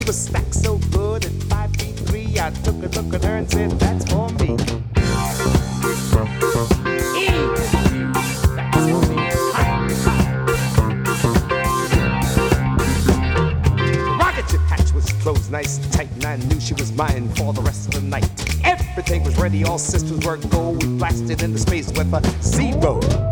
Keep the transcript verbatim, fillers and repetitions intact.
Was stacked so good at five feet three. I took a look at her and said, "That's for me." E, that's for me. The rocket ship hatch was closed nice and tight, and I knew she was mine for the rest of the night. Everything was ready, all systems were go. We blasted into space with a zero